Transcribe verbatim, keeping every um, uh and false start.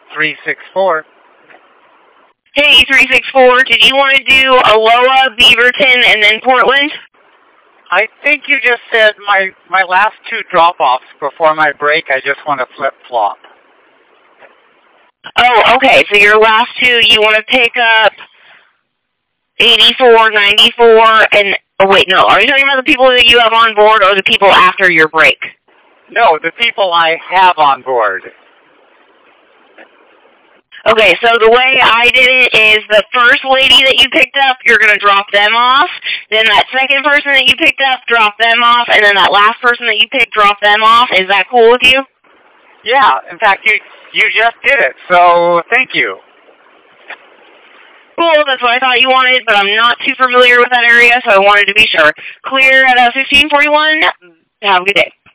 three six four. Hey, three six four, did you want to do Aloha, Beaverton, and then Portland? I think you just said my, my last two drop-offs before my break, I just want to flip-flop. Oh, okay, so your last two, you want to pick up eighty-four, ninety-four, and, oh wait, no, are you talking about the people that you have on board or the people after your break? No, the people I have on board. Okay, so the way I did it is the first lady that you picked up, you're going to drop them off. Then that second person that you picked up, drop them off. And then that last person that you picked, drop them off. Is that cool with you? Yeah, in fact, you you just did it, so thank you. Cool, that's what I thought you wanted, but I'm not too familiar with that area, so I wanted to be sure. Clear at uh, fifteen forty-one. Have a good day.